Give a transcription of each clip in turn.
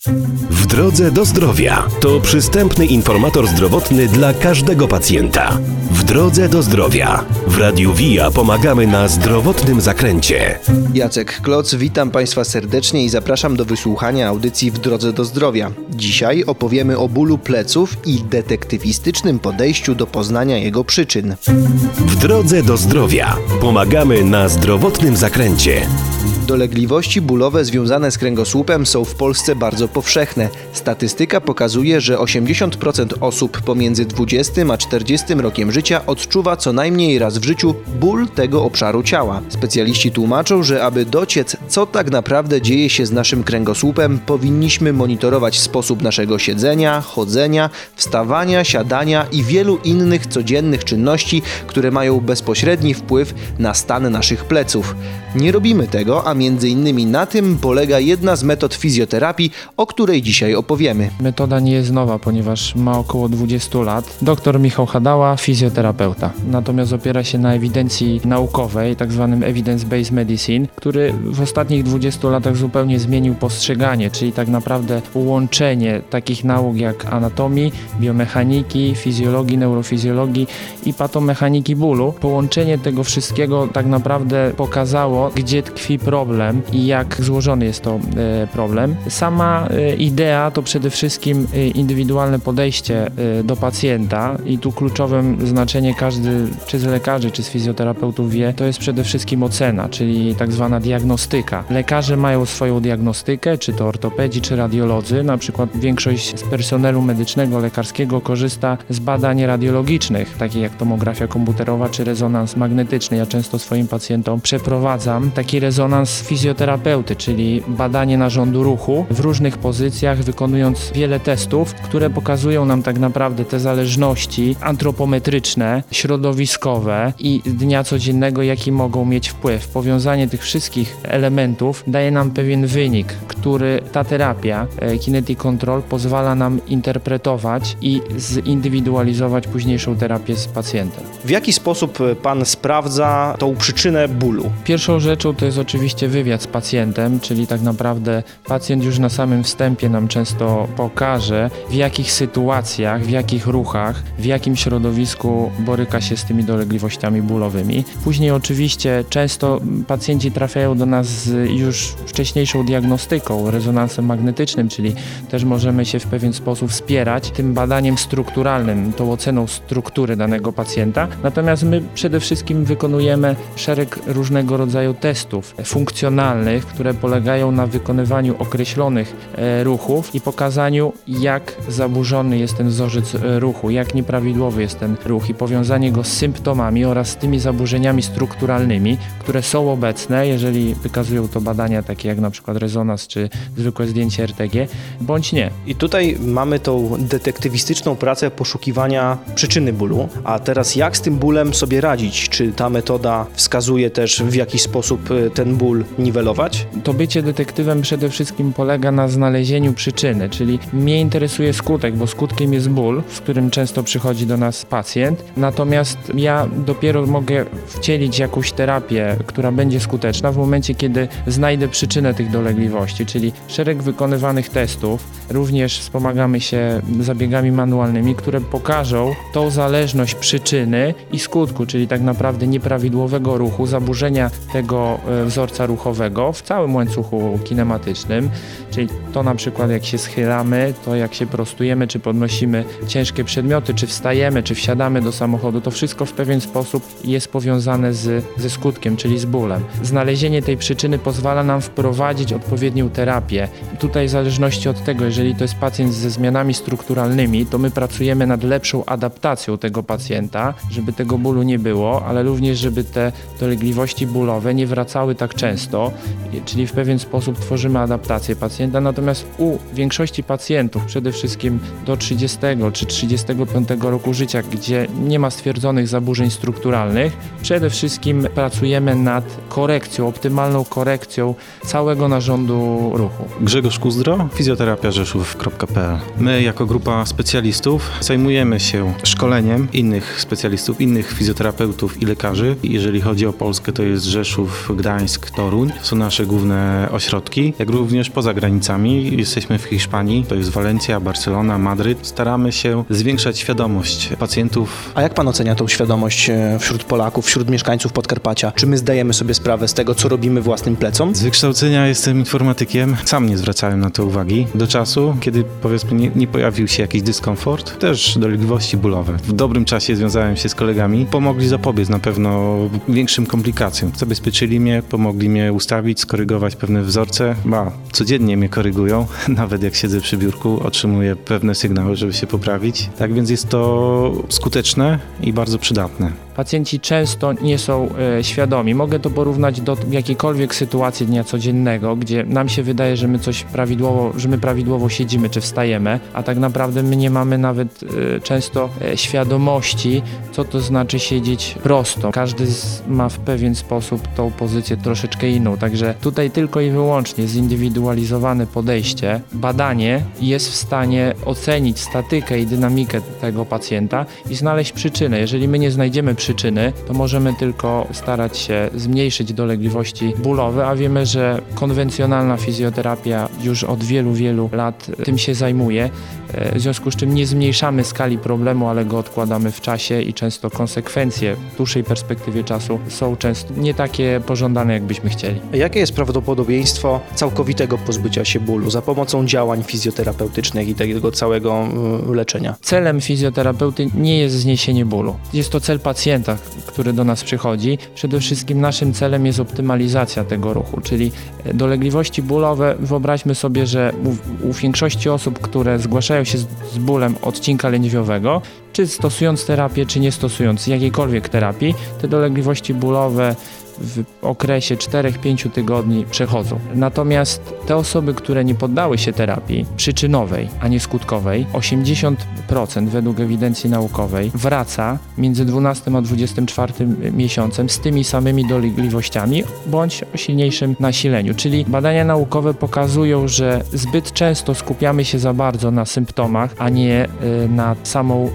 W drodze do zdrowia to przystępny informator zdrowotny dla każdego pacjenta. W drodze do zdrowia w Radiu VIA pomagamy na zdrowotnym zakręcie. Jacek Kloc, witam Państwa serdecznie i zapraszam do wysłuchania audycji W drodze do zdrowia. Dzisiaj opowiemy o bólu pleców i detektywistycznym podejściu do poznania jego przyczyn. W drodze do zdrowia pomagamy na zdrowotnym zakręcie. Dolegliwości bólowe związane z kręgosłupem są w Polsce bardzo powszechne. Statystyka pokazuje, że 80% osób pomiędzy 20 a 40 rokiem życia odczuwa co najmniej raz w życiu ból tego obszaru ciała. Specjaliści tłumaczą, że aby dociec, co tak naprawdę dzieje się z naszym kręgosłupem, powinniśmy monitorować sposób naszego siedzenia, chodzenia, wstawania, siadania i wielu innych codziennych czynności, które mają bezpośredni wpływ na stan naszych pleców. Nie robimy tego, a między innymi na tym polega jedna z metod fizjoterapii, o której dzisiaj opowiemy. Metoda nie jest nowa, ponieważ ma około 20 lat. Dr Michał Hadała, fizjoterapeuta. Natomiast opiera się na ewidencji naukowej, tak zwanym evidence-based medicine, który w ostatnich 20 latach zupełnie zmienił postrzeganie, czyli tak naprawdę łączenie takich nauk jak anatomii, biomechaniki, fizjologii, neurofizjologii i patomechaniki bólu. Połączenie tego wszystkiego tak naprawdę pokazało, gdzie tkwi problem i jak złożony jest to problem. Sama idea to przede wszystkim indywidualne podejście do pacjenta i tu kluczowym znaczenie każdy, czy z lekarzy, czy z fizjoterapeutów wie, to jest przede wszystkim ocena, czyli tak zwana diagnostyka. Lekarze mają swoją diagnostykę, czy to ortopedzi, czy radiolodzy. Na przykład większość z personelu medycznego, lekarskiego korzysta z badań radiologicznych, takich jak tomografia komputerowa, czy rezonans magnetyczny. Ja często swoim pacjentom przeprowadzam taki rezonans fizjoterapeuty, czyli badanie narządu ruchu w różnych pozycjach, wykonując wiele testów, które pokazują nam tak naprawdę te zależności antropometryczne, środowiskowe i dnia codziennego, jaki mogą mieć wpływ. Powiązanie tych wszystkich elementów daje nam pewien wynik, który ta terapia Kinetic Control pozwala nam interpretować i zindywidualizować późniejszą terapię z pacjentem. W jaki sposób Pan sprawdza tą przyczynę bólu? Pierwszą rzeczą to jest oczywiście wywiad z pacjentem, czyli tak naprawdę pacjent już na samym wstępie nam często pokaże, w jakich sytuacjach, w jakich ruchach, w jakim środowisku boryka się z tymi dolegliwościami bólowymi. Później oczywiście często pacjenci trafiają do nas z już wcześniejszą diagnostyką, rezonansem magnetycznym, czyli też możemy się w pewien sposób wspierać tym badaniem strukturalnym, tą oceną struktury danego pacjenta. Natomiast my przede wszystkim wykonujemy szereg różnego rodzaju testów funkcjonalnych, które polegają na wykonywaniu określonych ruchów i pokazaniu, jak zaburzony jest ten wzorzec ruchu, jak nieprawidłowy jest ten ruch i powiązanie go z symptomami oraz z tymi zaburzeniami strukturalnymi, które są obecne, jeżeli wykazują to badania takie jak na przykład rezonans czy zwykłe zdjęcie RTG, bądź nie. I tutaj mamy tą detektywistyczną pracę poszukiwania przyczyny bólu, a teraz jak z tym bólem sobie radzić? Czy ta metoda wskazuje też, w jaki sposób ten ból niwelować? To bycie detektywem przede wszystkim polega na znalezieniu przyczyny, czyli mnie interesuje skutek, bo skutkiem jest ból, z którym często przychodzi do nas pacjent, natomiast ja dopiero mogę wcielić jakąś terapię, która będzie skuteczna w momencie, kiedy znajdę przyczynę tych dolegliwości, czyli szereg wykonywanych testów, również wspomagamy się zabiegami manualnymi, które pokażą tą zależność przyczyny i skutku, czyli tak naprawdę nieprawidłowego ruchu, zaburzenia tego wzorca ruchowego w całym łańcuchu kinematycznym, czyli to na przykład jak się schylamy, to jak się prostujemy, czy podnosimy ciężkie przedmioty, czy wstajemy, czy wsiadamy do samochodu, to wszystko w pewien sposób jest powiązane ze skutkiem, czyli z bólem. Znalezienie tej przyczyny pozwala nam wprowadzić odpowiednią terapię. Tutaj w zależności od tego, jeżeli to jest pacjent ze zmianami strukturalnymi, to my pracujemy nad lepszą adaptacją tego pacjenta, żeby tego bólu nie było, ale również żeby te dolegliwości bólowe nie wracały tak często, czyli w pewien sposób tworzymy adaptację pacjenta, natomiast u większości pacjentów, przede wszystkim do 30 czy 35 roku życia, gdzie nie ma stwierdzonych zaburzeń strukturalnych, przede wszystkim pracujemy nad korekcją, optymalną korekcją całego narządu ruchu. Grzegorz Kuzdro, fizjoterapiarzeszów.pl. My jako grupa specjalistów zajmujemy się szkoleniem innych specjalistów, innych fizjoterapeutów i lekarzy. Jeżeli chodzi o Polskę, to jest Rzeszów, Gdańsk, Toruń. To są nasze główne ośrodki, jak również poza granicami. Jesteśmy w Hiszpanii, to jest Walencja, Barcelona, Madryt. Staramy się zwiększać świadomość pacjentów. A jak pan ocenia tą świadomość wśród Polaków, wśród mieszkańców Podkarpacia? Czy my zdajemy sobie sprawę z tego, co robimy własnym plecom? Z wykształcenia jestem informatykiem. Sam nie zwracałem na to uwagi. Do czasu, kiedy powiedzmy nie pojawił się jakiś dyskomfort, też dolegliwości bólowe. W dobrym czasie związałem się z kolegami. Pomogli zapobiec na pewno większym komplikacjom. Zabezpieczyli mnie, pomogli mnie ustawić, skorygować pewne wzorce. Codziennie mnie korygują. Nawet jak siedzę przy biurku, otrzymuję pewne sygnały, żeby się poprawić. Tak więc jest to skuteczne i bardzo przydatne. Pacjenci często nie są świadomi. Mogę to porównać do jakiejkolwiek sytuacji dnia codziennego, gdzie nam się wydaje, że my prawidłowo siedzimy czy wstajemy, a tak naprawdę my nie mamy nawet często świadomości, co to znaczy siedzieć prosto. Każdy ma w pewien sposób tą pozycję troszeczkę inną, także tutaj tylko i wyłącznie zindywidualizowane podejście, badanie jest w stanie ocenić statykę i dynamikę tego pacjenta i znaleźć przyczynę. Jeżeli my nie znajdziemy przyczyny, to możemy tylko starać się zmniejszyć dolegliwości bólowe, a wiemy, że konwencjonalna fizjoterapia już od wielu lat tym się zajmuje, w związku z czym nie zmniejszamy skali problemu, ale go odkładamy w czasie i często konsekwencje w dłuższej perspektywie czasu są często nie takie pożądane, jakbyśmy chcieli. Jakie jest prawdopodobieństwo całkowitego pozbycia się bólu za pomocą działań fizjoterapeutycznych i tego całego leczenia? Celem fizjoterapeuty nie jest zniesienie bólu. Jest to cel pacjenta, który do nas przychodzi. Przede wszystkim naszym celem jest optymalizacja tego ruchu, czyli dolegliwości bólowe. Wyobraźmy sobie, że u większości osób, które zgłaszają się z bólem odcinka lędźwiowego, czy stosując terapię, czy nie stosując jakiejkolwiek terapii, te dolegliwości bólowe w okresie 4-5 tygodni przechodzą. Natomiast te osoby, które nie poddały się terapii przyczynowej, a nie skutkowej, 80% według ewidencji naukowej wraca między 12 a 24 miesiącem z tymi samymi dolegliwościami bądź o silniejszym nasileniu. Czyli badania naukowe pokazują, że zbyt często skupiamy się za bardzo na symptomach, a nie nad samą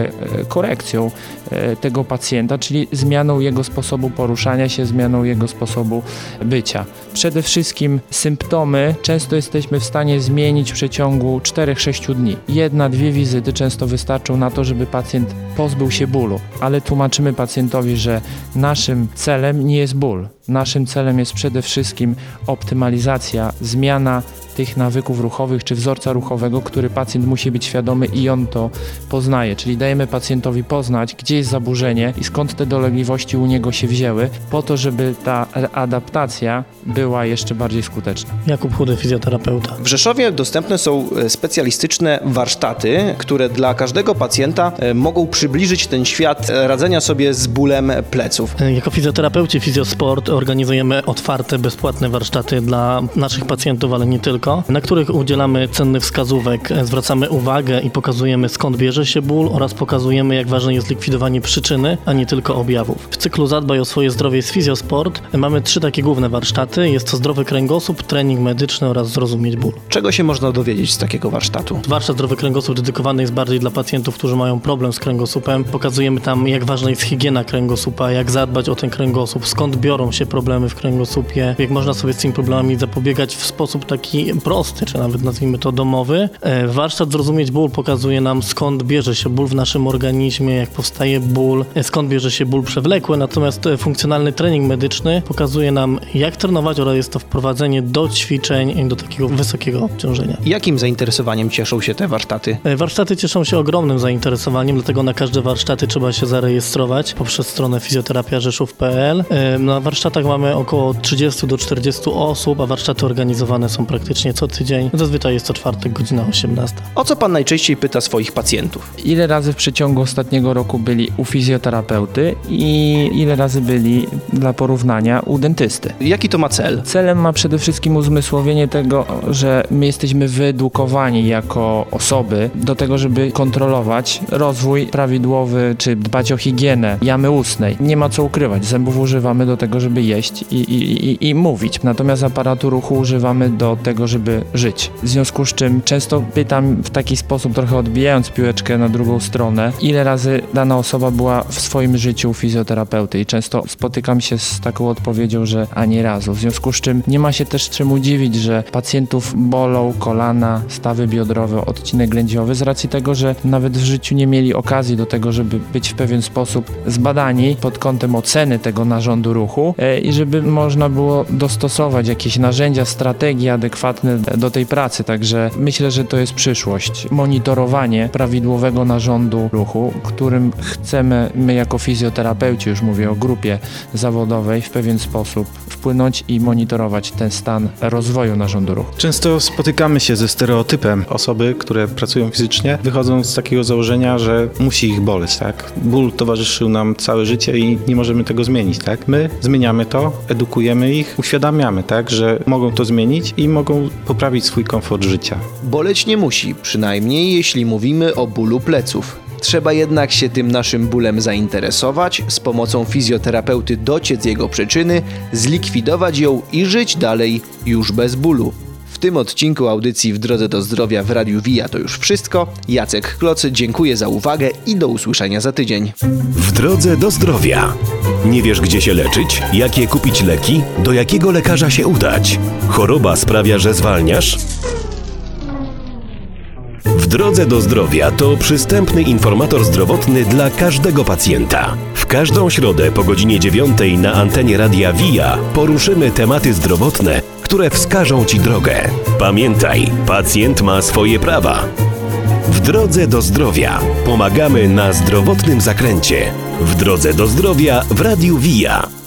korekcją tego pacjenta, czyli zmianą jego sposobu poruszania się, zmianą jego sposobu bycia. Przede wszystkim symptomy często jesteśmy w stanie zmienić w przeciągu 4-6 dni. 1-2 wizyty często wystarczą na to, żeby pacjent pozbył się bólu, ale tłumaczymy pacjentowi, że naszym celem nie jest ból. Naszym celem jest przede wszystkim optymalizacja, zmiana tych nawyków ruchowych czy wzorca ruchowego, który pacjent musi być świadomy i on to poznaje. Czyli dajemy pacjentowi poznać, gdzie jest zaburzenie i skąd te dolegliwości u niego się wzięły, po to, żeby ta adaptacja była jeszcze bardziej skuteczna. Jakub Chudy, fizjoterapeuta. W Rzeszowie dostępne są specjalistyczne warsztaty, które dla każdego pacjenta mogą przybliżyć ten świat radzenia sobie z bólem pleców. Jako fizjoterapeuci Fizjosport organizujemy otwarte, bezpłatne warsztaty dla naszych pacjentów, ale nie tylko, na których udzielamy cennych wskazówek, zwracamy uwagę i pokazujemy, skąd bierze się ból oraz pokazujemy, jak ważne jest likwidowanie przyczyny, a nie tylko objawów. W cyklu Zadbaj o swoje zdrowie z Fizjosport mamy 3 takie główne warsztaty. Jest to zdrowy kręgosłup, trening medyczny oraz zrozumieć ból. Czego się można dowiedzieć z takiego warsztatu? Warsztat Zdrowy Kręgosłup dedykowany jest bardziej dla pacjentów, którzy mają problem z kręgosłupem. Pokazujemy tam, jak ważna jest higiena kręgosłupa, jak zadbać o ten kręgosłup, skąd biorą się problemy w kręgosłupie, jak można sobie z tymi problemami zapobiegać w sposób taki prosty, czy nawet nazwijmy to domowy. Warsztat Zrozumieć ból pokazuje nam, skąd bierze się ból w naszym organizmie, jak powstaje ból, skąd bierze się ból przewlekły, natomiast funkcjonalny trening medyczny pokazuje nam, jak trenować oraz jest to wprowadzenie do ćwiczeń do takiego wysokiego obciążenia. Jakim zainteresowaniem cieszą się te warsztaty? Warsztaty cieszą się ogromnym zainteresowaniem, dlatego na każde warsztaty trzeba się zarejestrować poprzez stronę fizjoterapiarzeszów.pl. Na warsztatach mamy około 30 do 40 osób, a warsztaty organizowane są praktycznie co tydzień. Zazwyczaj jest to czwartek, godzina 18. O co pan najczęściej pyta swoich pacjentów? Ile razy w przeciągu ostatniego roku byli u fizjoterapeuty i ile razy byli dla porównania u dentysty? Jaki to ma cel? Celem ma przede wszystkim uzmysłowienie tego, że my jesteśmy wyedukowani jako osoby do tego, żeby kontrolować rozwój prawidłowy, czy dbać o higienę jamy ustnej. Nie ma co ukrywać, zębów używamy do tego, żeby jeść i mówić. Natomiast aparatu ruchu używamy do tego, żeby żyć. W związku z czym często pytam w taki sposób, trochę odbijając piłeczkę na drugą stronę, ile razy dana osoba była w swoim życiu u fizjoterapeuty i często spotykam się z taką odpowiedzią, że ani razu. W związku z czym nie ma się też czemu dziwić, że pacjentów bolą kolana, stawy biodrowe, odcinek lędźwiowy z racji tego, że nawet w życiu nie mieli okazji do tego, żeby być w pewien sposób zbadani pod kątem oceny tego narządu ruchu i żeby można było dostosować jakieś narzędzia, strategie adekwatne do tej pracy. Także myślę, że to jest przyszłość. Monitorowanie prawidłowego narządu ruchu, którym chcemy my jako fizjoterapeuci, już mówię o grupie zawodowej, w pewien sposób wpłynąć i monitorować ten stan rozwoju narządu ruchu. Często spotykamy się ze stereotypem. Osoby, które pracują fizycznie, wychodzą z takiego założenia, że musi ich boleć, tak? Ból towarzyszył nam całe życie i nie możemy tego zmienić, tak? My zmieniamy to, edukujemy ich, uświadamiamy, tak, że mogą to zmienić i mogą poprawić swój komfort życia. Boleć nie musi, przynajmniej jeśli mówimy o bólu pleców. Trzeba jednak się tym naszym bólem zainteresować, z pomocą fizjoterapeuty dociec jego przyczyny, zlikwidować ją i żyć dalej już bez bólu. W tym odcinku audycji W drodze do zdrowia w Radiu VIA to już wszystko. Jacek Kloc, dziękuję za uwagę i do usłyszenia za tydzień. W drodze do zdrowia. Nie wiesz, gdzie się leczyć? Jakie kupić leki? Do jakiego lekarza się udać? Choroba sprawia, że zwalniasz? W drodze do zdrowia to przystępny informator zdrowotny dla każdego pacjenta. W każdą środę po godzinie 9 na antenie Radia VIA poruszymy tematy zdrowotne, które wskażą Ci drogę. Pamiętaj, pacjent ma swoje prawa. W drodze do zdrowia pomagamy na zdrowotnym zakręcie. W drodze do zdrowia w Radiu VIA.